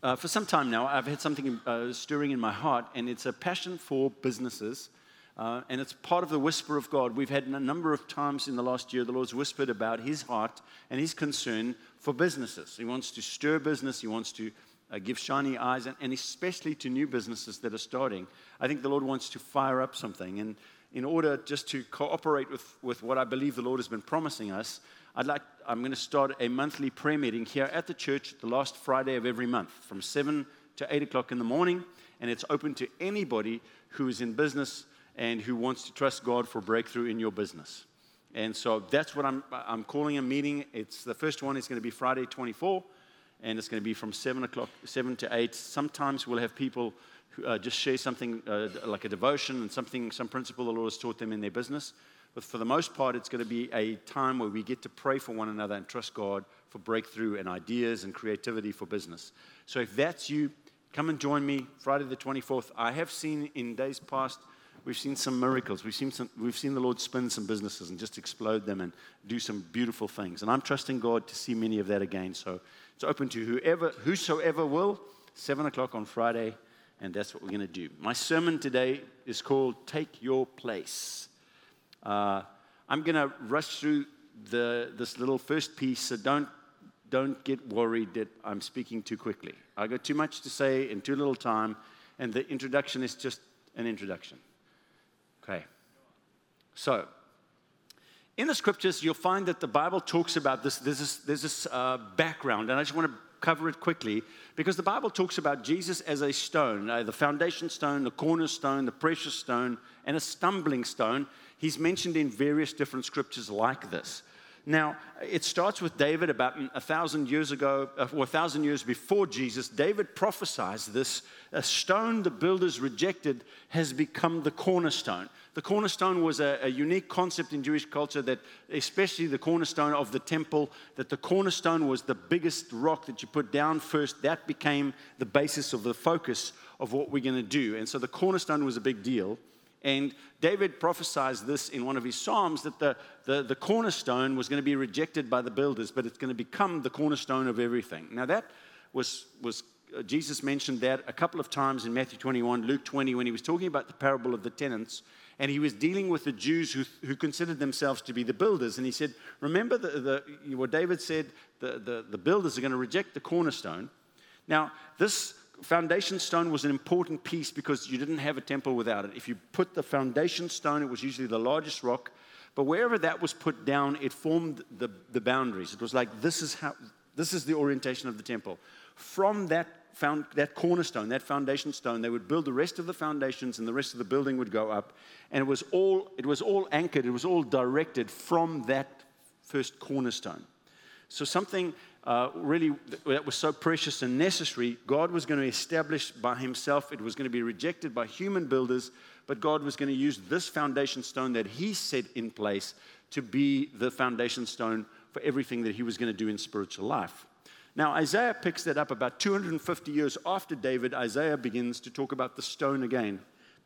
for some time now, I've had something stirring in my heart, and it's a passion for businesses, and it's part of the whisper of God. We've had a number of times in the last year, the Lord's whispered about His heart and His concern for businesses. He wants to stir business. He wants to give shiny eyes, and especially to new businesses that are starting. I think the Lord wants to fire up something, and in order just to cooperate with what I believe the Lord has been promising us, I'm going to start a monthly prayer meeting here at the church the last Friday of every month from 7 to 8 o'clock in the morning, and it's open to anybody who is in business and who wants to trust God for breakthrough in your business. And so that's what I'm calling a meeting. The first one is going to be Friday 24, and it's going to be from 7 to 8. Sometimes we'll have people who just share something like a devotion and some principle the Lord has taught them in their business. But for the most part, it's going to be a time where we get to pray for one another and trust God for breakthrough and ideas and creativity for business. So if that's you, come and join me Friday the 24th. I have seen in days past, we've seen some miracles. We've seen the Lord spin some businesses and just explode them and do some beautiful things. And I'm trusting God to see many of that again. So it's open to whosoever will, 7 o'clock on Friday, and that's what we're going to do. My sermon today is called Take Your Place. I'm going to rush through this little first piece, so don't get worried that I'm speaking too quickly. I got too much to say in too little time, and the introduction is just an introduction. Okay. So, in the scriptures, you'll find that the Bible talks about this. There's this background, and I just want to cover it quickly because the Bible talks about Jesus as a stone, the foundation stone, the cornerstone, the precious stone, and a stumbling stone. He's mentioned in various different scriptures like this. Now, it starts with David about 1,000 years ago, or 1,000 years before Jesus. David prophesies this. A stone the builders rejected has become the cornerstone. The cornerstone was a unique concept in Jewish culture that, especially the cornerstone of the temple, that the cornerstone was the biggest rock that you put down first. That became the basis of the focus of what we're going to do. And so the cornerstone was a big deal. And David prophesies this in one of his Psalms, that the cornerstone was going to be rejected by the builders, but it's going to become the cornerstone of everything. Now that was Jesus mentioned that a couple of times in Matthew 21, Luke 20, when he was talking about the parable of the tenants, and he was dealing with the Jews who considered themselves to be the builders. And he said, remember what David said, the builders are going to reject the cornerstone. Now, this foundation stone was an important piece because you didn't have a temple without it. If you put the foundation stone, it was usually the largest rock, but wherever that was put down, it formed the boundaries. It was like, this is the orientation of the temple. From that cornerstone, that foundation stone, they would build the rest of the foundations, and the rest of the building would go up. And it was all anchored, it was all directed from that first cornerstone. So something really that was so precious and necessary, God was going to establish by Himself. It was going to be rejected by human builders, but God was going to use this foundation stone that He set in place to be the foundation stone for everything that He was going to do in spiritual life. Now, Isaiah picks that up about 250 years after David. Isaiah begins to talk about the stone again.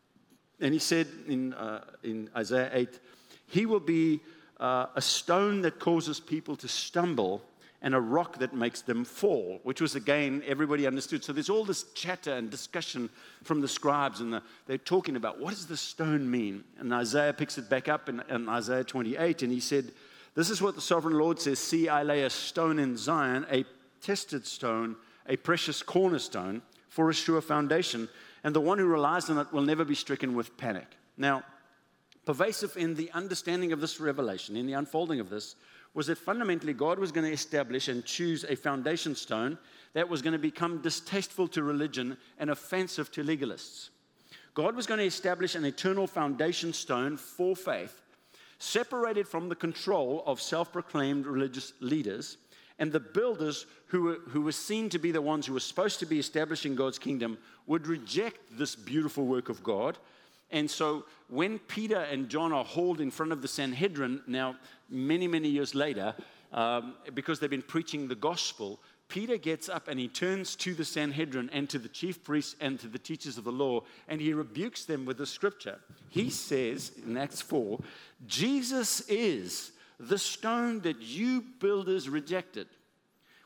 And he said in Isaiah 8, He will be a stone that causes people to stumble and a rock that makes them fall, which was, again, everybody understood. So there's all this chatter and discussion from the scribes, and they're talking about, what does the stone mean? And Isaiah picks it back up in Isaiah 28, and he said, this is what the sovereign Lord says, see, I lay a stone in Zion, a tested stone, a precious cornerstone for a sure foundation, and the one who relies on it will never be stricken with panic. Now, pervasive in the understanding of this revelation, in the unfolding of this, was that fundamentally God was going to establish and choose a foundation stone that was going to become distasteful to religion and offensive to legalists. God was going to establish an eternal foundation stone for faith, separated from the control of self-proclaimed religious leaders, and the builders who were seen to be the ones who were supposed to be establishing God's kingdom would reject this beautiful work of God. And so when Peter and John are hauled in front of the Sanhedrin, now many, many years later, because they've been preaching the gospel, Peter gets up and he turns to the Sanhedrin and to the chief priests and to the teachers of the law, and he rebukes them with the scripture. He says in Acts 4, Jesus is the stone that you builders rejected.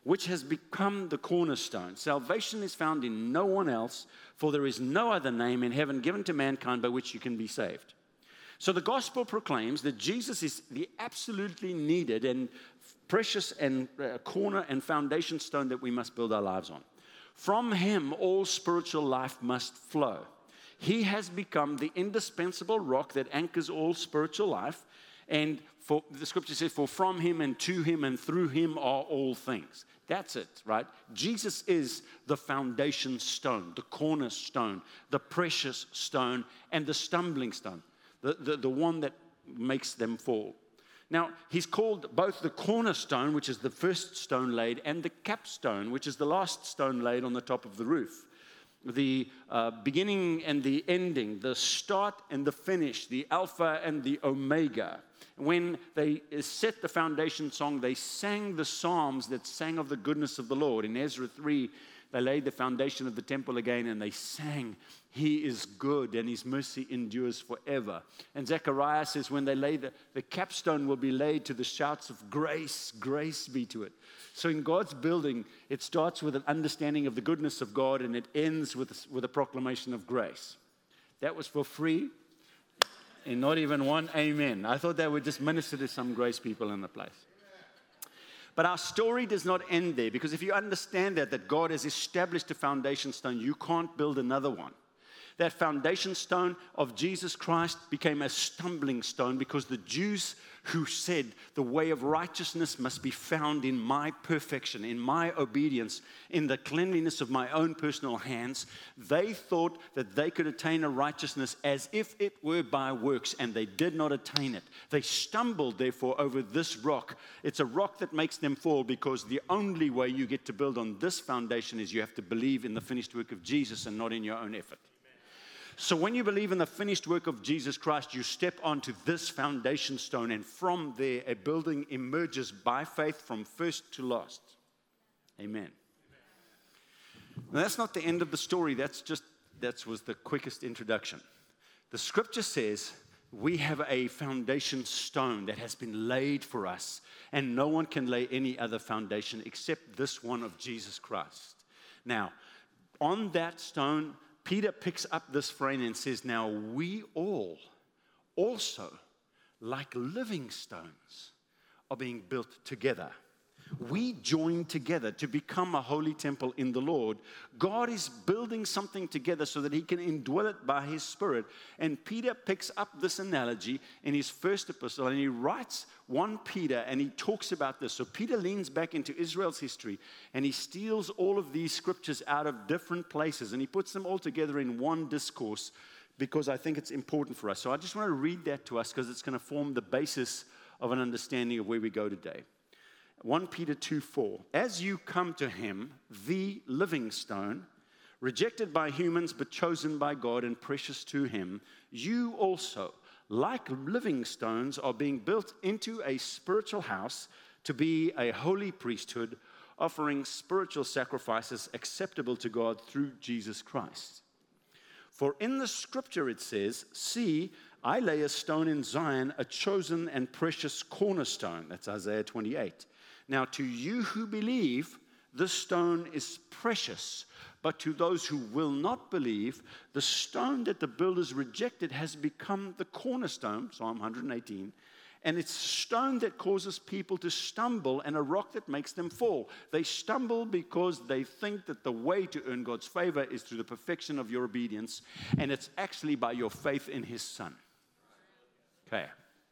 which has become the cornerstone. Salvation is found in no one else, for there is no other name in heaven given to mankind by which you can be saved. So the gospel proclaims that Jesus is the absolutely needed and precious and corner and foundation stone that we must build our lives on. From him, all spiritual life must flow. He has become the indispensable rock that anchors all spiritual life. And for the scripture says, for from him and to him and through him are all things. That's it, right? Jesus is the foundation stone, the cornerstone, the precious stone, and the stumbling stone. The one that makes them fall. Now, he's called both the cornerstone, which is the first stone laid, and the capstone, which is the last stone laid on the top of the roof. The beginning and the ending, the start and the finish, the Alpha and the Omega. When they set the foundation song, they sang the psalms that sang of the goodness of the Lord. In Ezra 3, they laid the foundation of the temple again, and they sang, He is good, and His mercy endures forever. And Zechariah says when they lay the capstone will be laid to the shouts of grace, grace be to it. So in God's building, it starts with an understanding of the goodness of God, and it ends with a proclamation of grace. That was for free, and not even one amen. I thought that would just minister to some grace people in the place. But our story does not end there, because if you understand that God has established a foundation stone, you can't build another one. That foundation stone of Jesus Christ became a stumbling stone because the Jews who said the way of righteousness must be found in my perfection, in my obedience, in the cleanliness of my own personal hands, they thought that they could attain a righteousness as if it were by works, and they did not attain it. They stumbled, therefore, over this rock. It's a rock that makes them fall, because the only way you get to build on this foundation is you have to believe in the finished work of Jesus and not in your own effort. So when you believe in the finished work of Jesus Christ, you step onto this foundation stone, and from there, a building emerges by faith from first to last. Amen. Now, that's not the end of the story. That was the quickest introduction. The scripture says we have a foundation stone that has been laid for us, and no one can lay any other foundation except this one of Jesus Christ. Now, on that stone, Peter picks up this phrase and says, now we all also, like living stones, are being built together. We join together to become a holy temple in the Lord. God is building something together so that He can indwell it by His Spirit. And Peter picks up this analogy in his first epistle, and he writes 1 Peter, and he talks about this. So Peter leans back into Israel's history, and he steals all of these scriptures out of different places, and he puts them all together in one discourse, because I think it's important for us. So I just want to read that to us, because it's going to form the basis of an understanding of where we go today. 1 Peter 2:4, as you come to him, the living stone, rejected by humans but chosen by God and precious to him, you also, like living stones, are being built into a spiritual house to be a holy priesthood, offering spiritual sacrifices acceptable to God through Jesus Christ. For in the scripture it says, see, I lay a stone in Zion, a chosen and precious cornerstone. That's Isaiah 28. Now, to you who believe, this stone is precious. But to those who will not believe, the stone that the builders rejected has become the cornerstone, Psalm 118, and it's a stone that causes people to stumble and a rock that makes them fall. They stumble because they think that the way to earn God's favor is through the perfection of your obedience, and it's actually by your faith in His Son. Okay.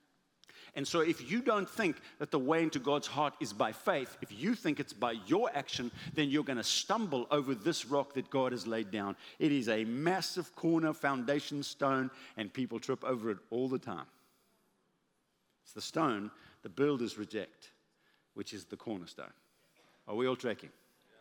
And so if you don't think that the way into God's heart is by faith, if you think it's by your action, then you're going to stumble over this rock that God has laid down. It is a massive corner foundation stone, and people trip over it all the time. It's the stone the builders reject, which is the cornerstone. Are we all tracking?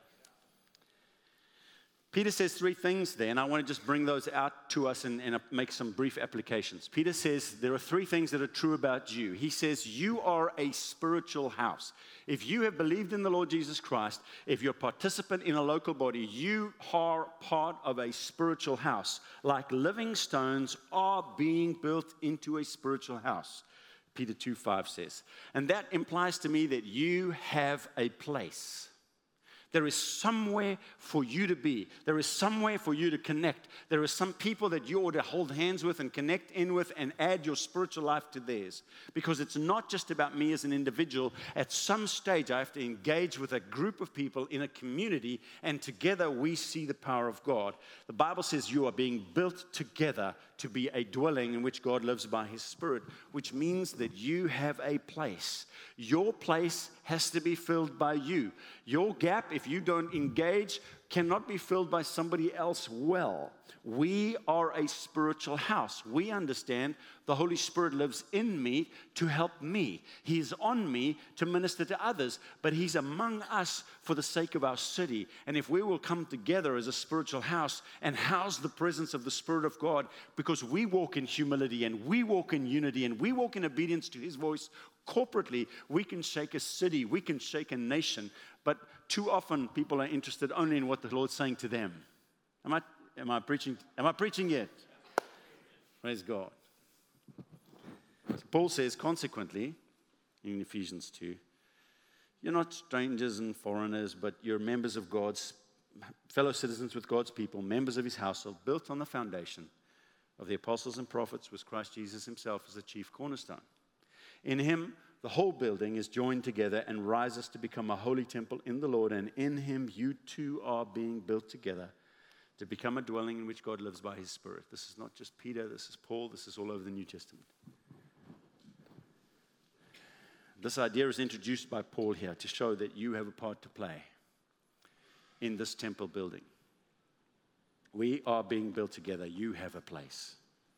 Peter says 3 things there, and I want to just bring those out to us and make some brief applications. Peter says there are 3 things that are true about you. He says you are a spiritual house. If you have believed in the Lord Jesus Christ, if you're a participant in a local body, you are part of a spiritual house. Like living stones are being built into a spiritual house, Peter 2:5 says. And that implies to me that you have a place. There is somewhere for you to be. There is somewhere for you to connect. There are some people that you ought to hold hands with and connect in with and add your spiritual life to theirs. Because it's not just about me as an individual. At some stage, I have to engage with a group of people in a community, and together we see the power of God. The Bible says you are being built together to be a dwelling in which God lives by His Spirit, which means that you have a place. Your place has to be filled by you. Your gap, if you don't engage, cannot be filled by somebody else well. We are a spiritual house. We understand the Holy Spirit lives in me to help me. He's on me to minister to others, but He's among us for the sake of our city. And if we will come together as a spiritual house and house the presence of the Spirit of God, because we walk in humility and we walk in unity and we walk in obedience to His voice corporately, we can shake a city, we can shake a nation. But too often people are interested only in what the Lord's saying to them. Am I preaching? Am I preaching yet? Praise God. So Paul says, consequently, in Ephesians 2, you're not strangers and foreigners, but you're members of God's, fellow citizens with God's people, members of His household, built on the foundation of the apostles and prophets, with Christ Jesus Himself as the chief cornerstone. In Him, the whole building is joined together and rises to become a holy temple in the Lord, and in Him you too are being built together to become a dwelling in which God lives by His Spirit. This is not just Peter, this is Paul, this is all over the New Testament. This idea is introduced by Paul here to show that you have a part to play in this temple building. We are being built together. You have a place.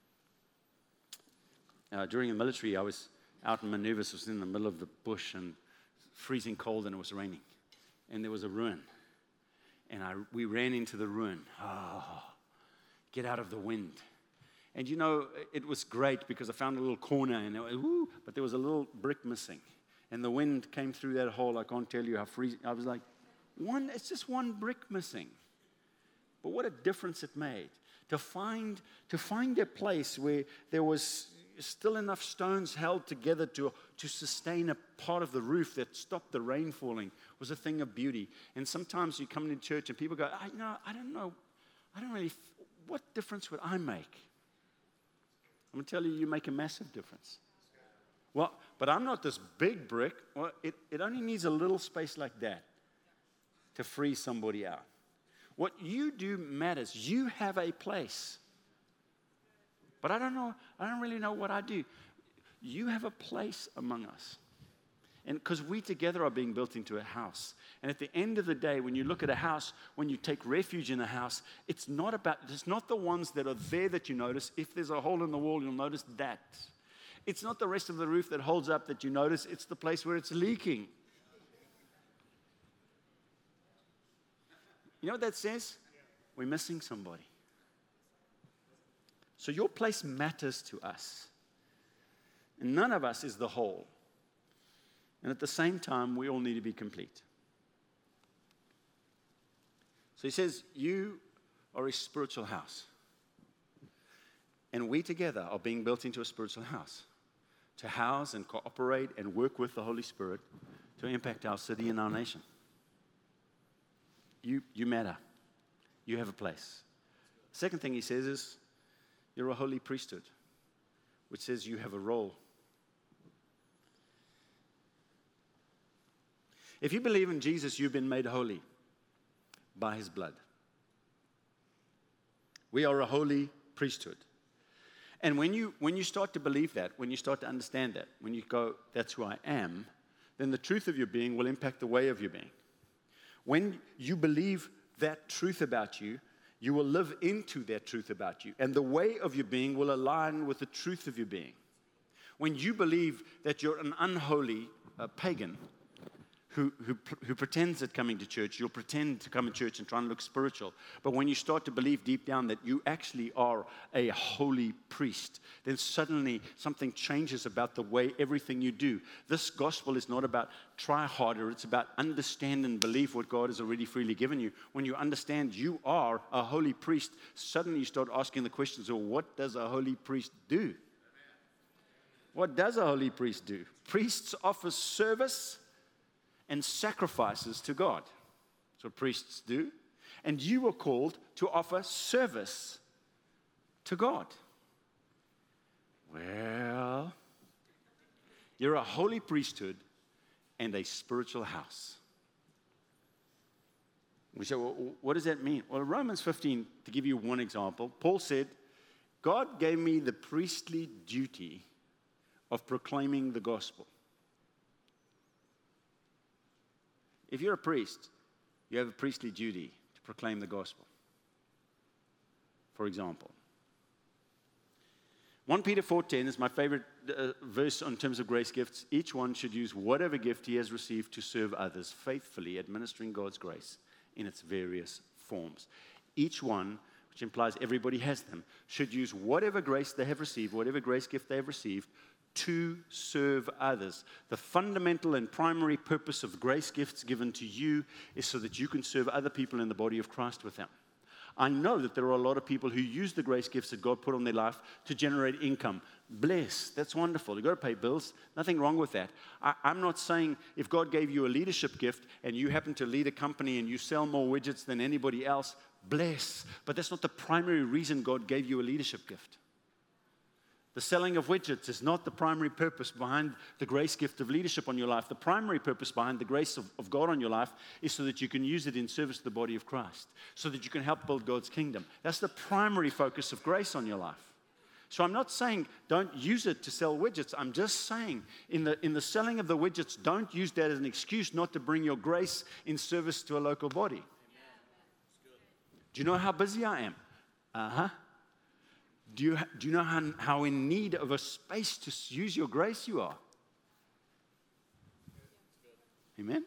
During the military, I was out in maneuvers. It was in the middle of the bush and freezing cold, and it was raining. And there was a ruin. And we ran into the ruin. Get out of the wind. And you know, it was great because I found a little corner, and but there was a little brick missing. And the wind came through that hole. I can't tell you how freezing. I was like, it's just one brick missing. But what a difference it made. To find a place where there was still enough stones held together to sustain a part of the roof that stopped the rain falling was a thing of beauty. And sometimes you come into church and people go, I don't know, what difference would I make? I'm going to tell you, you make a massive difference. Well, but I'm not this big brick. Well, it only needs a little space like that to free somebody out. What you do matters. You have a place. But I don't really know what I do. You have a place among us. And because we together are being built into a house. And at the end of the day, when you look at a house, when you take refuge in a house, it's not the ones that are there that you notice. If there's a hole in the wall, you'll notice that. It's not the rest of the roof that holds up that you notice. It's the place where it's leaking. You know what that says? We're missing somebody. So your place matters to us. And none of us is the whole. And at the same time, we all need to be complete. So he says, you are a spiritual house. And we together are being built into a spiritual house to house and cooperate and work with the Holy Spirit to impact our city and our nation. You matter. You have a place. Second thing he says is, you're a holy priesthood, which says you have a role. If you believe in Jesus, you've been made holy by His blood. We are a holy priesthood. And when you start to believe that, when you start to understand that, when you go, that's who I am, then the truth of your being will impact the way of your being. When you believe that truth about you, you will live into that truth about you. And the way of your being will align with the truth of your being. When you believe that you're an unholy pagan who pretends at coming to church, you'll pretend to come to church and try and look spiritual. But when you start to believe deep down that you actually are a holy priest, then suddenly something changes about the way everything you do. This gospel is not about try harder. It's about understand and believe what God has already freely given you. When you understand you are a holy priest, suddenly you start asking the questions, well, what does a holy priest do? What does a holy priest do? Priests offer service and sacrifices to God. That's what priests do. And you were called to offer service to God. Well, you're a holy priesthood and a spiritual house. We say, well, what does that mean? Well, Romans 15, to give you one example, Paul said, God gave me the priestly duty of proclaiming the gospel. If you're a priest, you have a priestly duty to proclaim the gospel. For example, 1 Peter 4:10 is my favorite verse in terms of grace gifts. Each one should use whatever gift he has received to serve others faithfully, administering God's grace in its various forms. Each one, which implies everybody has them, should use whatever grace they have received, whatever grace gift they have received, to serve others. The fundamental and primary purpose of grace gifts given to you is so that you can serve other people in the body of Christ with them. I know that there are a lot of people who use the grace gifts that God put on their life to generate income. Bless, that's wonderful. You've got to pay bills. Nothing wrong with that. I'm not saying if God gave you a leadership gift and you happen to lead a company and you sell more widgets than anybody else, bless. But that's not the primary reason God gave you a leadership gift. The selling of widgets is not the primary purpose behind the grace gift of leadership on your life. The primary purpose behind the grace of God on your life is so that you can use it in service to the body of Christ, so that you can help build God's kingdom. That's the primary focus of grace on your life. So I'm not saying don't use it to sell widgets. I'm just saying in the selling of the widgets, don't use that as an excuse not to bring your grace in service to a local body. Do you know how busy I am? Uh-huh. Do you know how in need of a space to use your grace you are? Amen?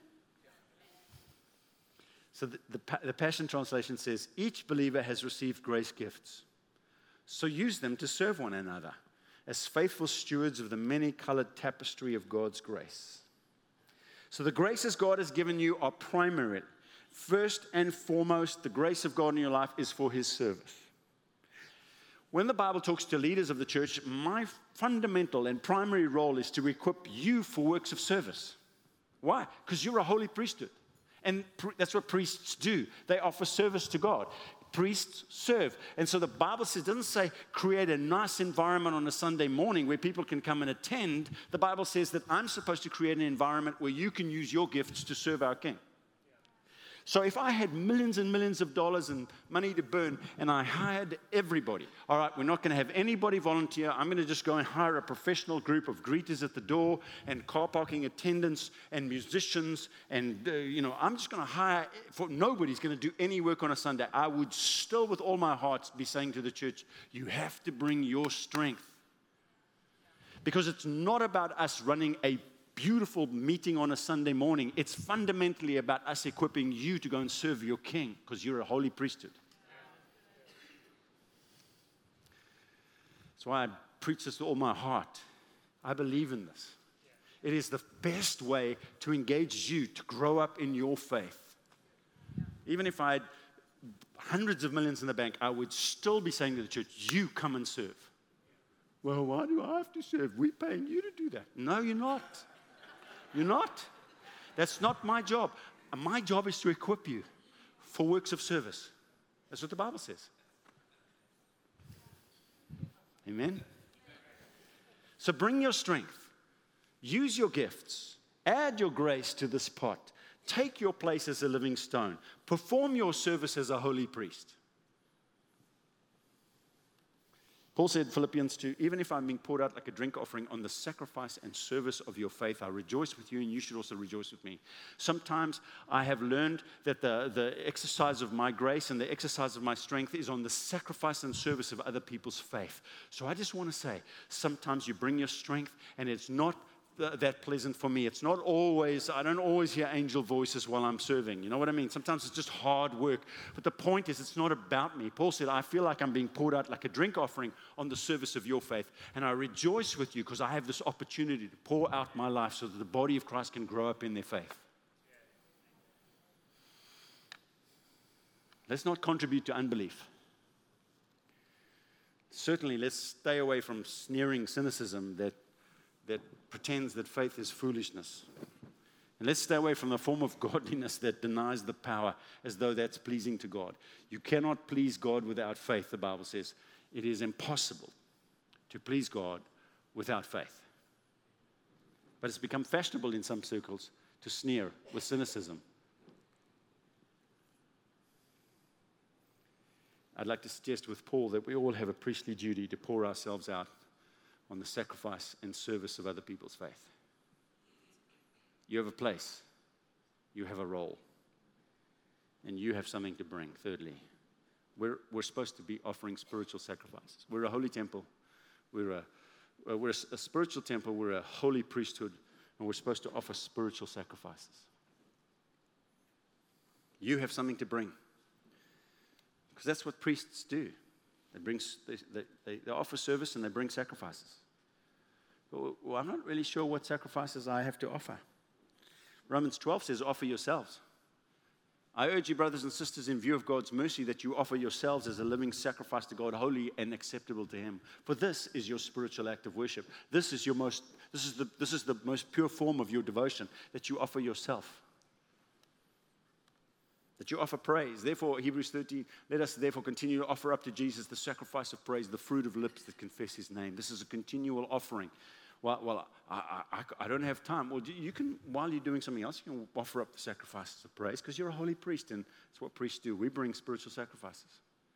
So the Passion Translation says, each believer has received grace gifts. So use them to serve one another as faithful stewards of the many-colored tapestry of God's grace. So the graces God has given you are primary. First and foremost, the grace of God in your life is for His service. When the Bible talks to leaders of the church, my fundamental and primary role is to equip you for works of service. Why? Because you're a holy priesthood. And that's what priests do. They offer service to God. Priests serve. And so the Bible says, it doesn't say create a nice environment on a Sunday morning where people can come and attend. The Bible says that I'm supposed to create an environment where you can use your gifts to serve our King. So if I had millions and millions of dollars and money to burn and I hired everybody, all right, we're not going to have anybody volunteer. I'm going to just go and hire a professional group of greeters at the door and car parking attendants and musicians and, I'm just going to hire, nobody's going to do any work on a Sunday. I would still with all my heart be saying to the church, you have to bring your strength. Because it's not about us running a beautiful meeting on a Sunday morning. It's fundamentally about us equipping you to go and serve your King because you're a holy priesthood. That's why I preach this with all my heart. I believe in this. It is the best way to engage you to grow up in your faith. Even if I had hundreds of millions in the bank, I would still be saying to the church, you come and serve. Well, why do I have to serve? We're paying you to do that. No, you're not. You're not. That's not my job. My job is to equip you for works of service. That's what the Bible says. Amen? So bring your strength. Use your gifts. Add your grace to this pot. Take your place as a living stone. Perform your service as a holy priest. Paul said, Philippians 2, even if I'm being poured out like a drink offering on the sacrifice and service of your faith, I rejoice with you and you should also rejoice with me. Sometimes I have learned that the exercise of my grace and the exercise of my strength is on the sacrifice and service of other people's faith. So I just want to say, sometimes you bring your strength and it's not that pleasant for me. It's not always, I don't always hear angel voices while I'm serving. You know what I mean? Sometimes it's just hard work. But the point is, it's not about me. Paul said, I feel like I'm being poured out like a drink offering on the service of your faith. And I rejoice with you because I have this opportunity to pour out my life so that the body of Christ can grow up in their faith. Let's not contribute to unbelief. Certainly, let's stay away from sneering cynicism that pretends that faith is foolishness. And let's stay away from the form of godliness that denies the power as though that's pleasing to God. You cannot please God without faith, the Bible says. It is impossible to please God without faith. But it's become fashionable in some circles to sneer with cynicism. I'd like to suggest with Paul that we all have a priestly duty to pour ourselves out on the sacrifice and service of other people's faith. You have a place, you have a role, and you have something to bring. Thirdly, we're supposed to be offering spiritual sacrifices. We're a holy temple. We're a spiritual temple. We're a holy priesthood, and we're supposed to offer spiritual sacrifices. You have something to bring, because that's what priests do. They offer service and they bring sacrifices. Well, I'm not really sure what sacrifices I have to offer. Romans 12 says, offer yourselves. I urge you, brothers and sisters, in view of God's mercy, that you offer yourselves as a living sacrifice to God, holy and acceptable to Him. For this is your spiritual act of worship. This is the most pure form of your devotion, that you offer yourself. That you offer praise. Therefore, Hebrews 13, let us therefore continue to offer up to Jesus the sacrifice of praise, the fruit of lips that confess His name. This is a continual offering. Well, I don't have time. Well, you can, while you're doing something else, you can offer up the sacrifices of praise, because you're a holy priest, and it's what priests do. We bring spiritual sacrifices.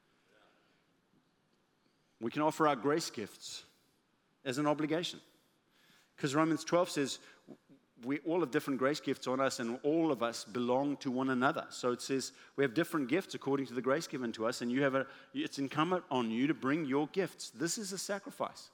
We can offer our grace gifts as an obligation, because Romans 12 says we all have different grace gifts on us, and all of us belong to one another. So it says we have different gifts according to the grace given to us, and it's incumbent on you to bring your gifts. This is a sacrifice.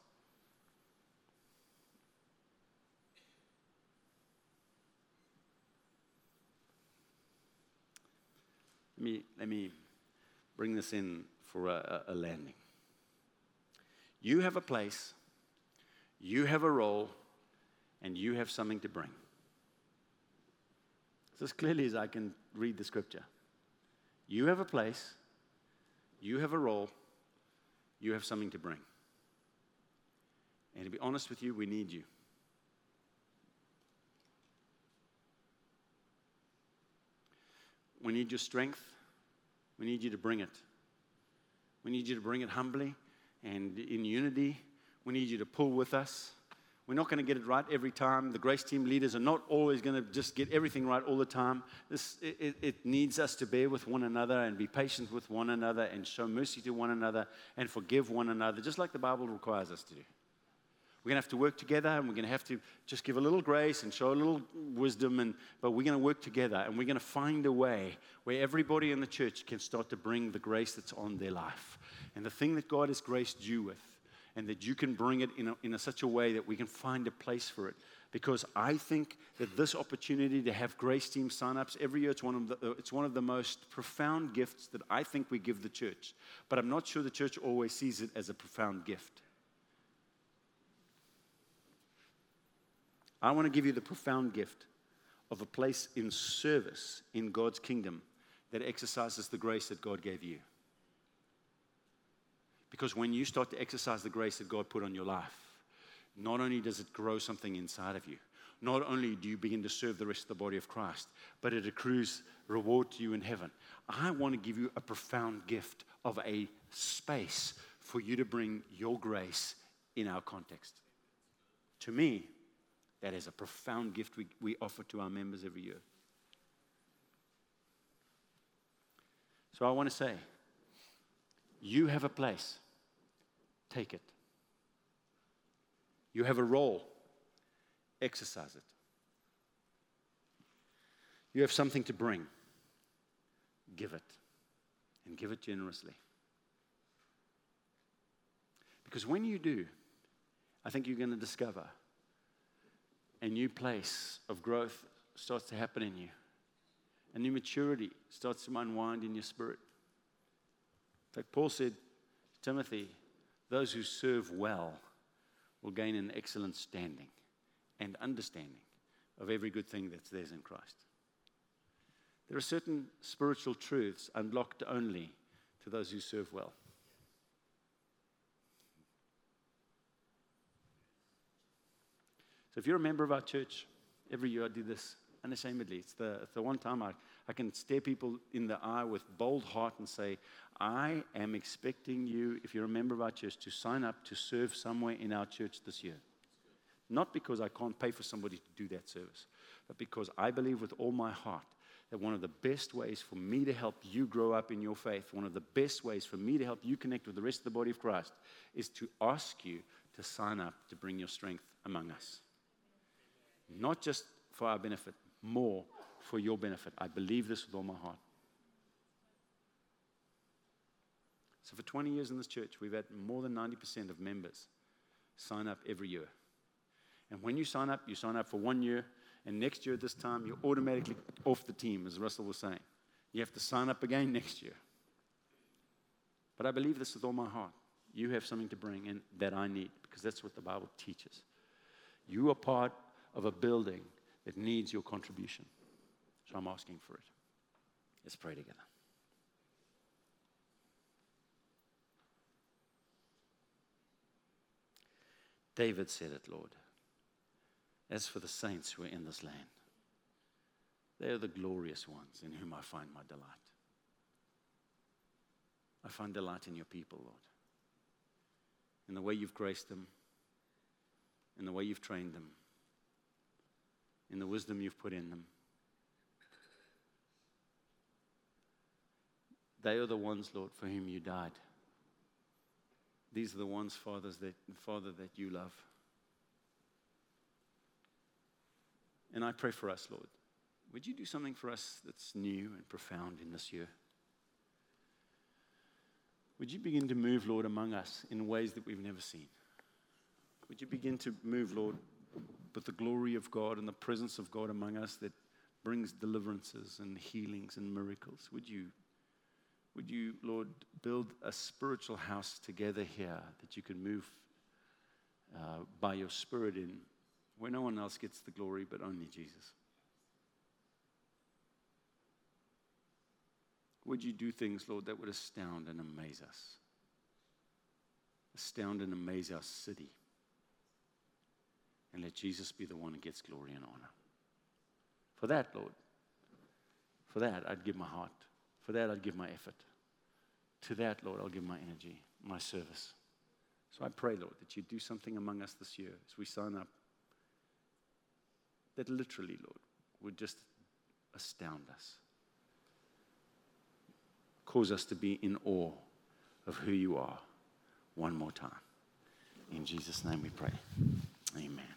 Let me bring this in for a landing. You have a place, you have a role, and you have something to bring. It's as clearly as I can read the scripture. You have a place, you have a role, you have something to bring. And to be honest with you, we need you. We need your strength. We need you to bring it. We need you to bring it humbly and in unity. We need you to pull with us. We're not going to get it right every time. The grace team leaders are not always going to just get everything right all the time. It needs us to bear with one another and be patient with one another and show mercy to one another and forgive one another, just like the Bible requires us to do. We're going to have to work together, and we're going to have to just give a little grace and show a little wisdom, but we're going to work together, and we're going to find a way where everybody in the church can start to bring the grace that's on their life. And the thing that God has graced you with, and that you can bring it in such a way that we can find a place for it. Because I think that this opportunity to have grace team sign-ups every year, it's one of the most profound gifts that I think we give the church. But I'm not sure the church always sees it as a profound gift. I want to give you the profound gift of a place in service in God's kingdom that exercises the grace that God gave you. Because when you start to exercise the grace that God put on your life, not only does it grow something inside of you, not only do you begin to serve the rest of the body of Christ, but it accrues reward to you in heaven. I want to give you a profound gift of a space for you to bring your grace in our context. To me, that is a profound gift we offer to our members every year. So I want to say, you have a place. Take it. You have a role. Exercise it. You have something to bring. Give it. And give it generously. Because when you do, I think you're going to discover a new place of growth starts to happen in you. A new maturity starts to unwind in your spirit. In fact, Paul said, Timothy, those who serve well will gain an excellent standing and understanding of every good thing that's theirs in Christ. There are certain spiritual truths unlocked only to those who serve well. So if you're a member of our church, every year I do this. unashamedly. It's the one time I can stare people in the eye with bold heart and say, I am expecting you, if you're a member of our church, to sign up to serve somewhere in our church this year. Not because I can't pay for somebody to do that service, but because I believe with all my heart that one of the best ways for me to help you grow up in your faith, one of the best ways for me to help you connect with the rest of the body of Christ, is to ask you to sign up to bring your strength among us. Not just for our benefit, more for your benefit. I believe this with all my heart. So for 20 years in this church, we've had more than 90% of members sign up every year. And when you sign up for 1 year, and next year at this time, you're automatically off the team, as Russell was saying. You have to sign up again next year. But I believe this with all my heart. You have something to bring in that I need, because that's what the Bible teaches. You are part of a building that needs your contribution. So I'm asking for it. Let's pray together. David said it, Lord. As for the saints who are in this land, they are the glorious ones in whom I find my delight. I find delight in your people, Lord. In the way you've graced them, in the way you've trained them, in the wisdom you've put in them. They are the ones, Lord, for whom you died. These are the ones, Father, that you love. And I pray for us, Lord. Would you do something for us that's new and profound in this year? Would you begin to move, Lord, among us in ways that we've never seen? Would you begin to move, Lord, with the glory of God and the presence of God among us that brings deliverances and healings and miracles? Would you, Lord, build a spiritual house together here that you can move by your Spirit in, where no one else gets the glory but only Jesus? Would you do things, Lord, that would astound and amaze us? Astound and amaze our city. And let Jesus be the one who gets glory and honor. For that, Lord, for that I'd give my heart. For that I'd give my effort. To that, Lord, I'll give my energy, my service. So I pray, Lord, that you do something among us this year as we sign up that literally, Lord, would just astound us. Cause us to be in awe of who you are one more time. In Jesus' name we pray. Amen.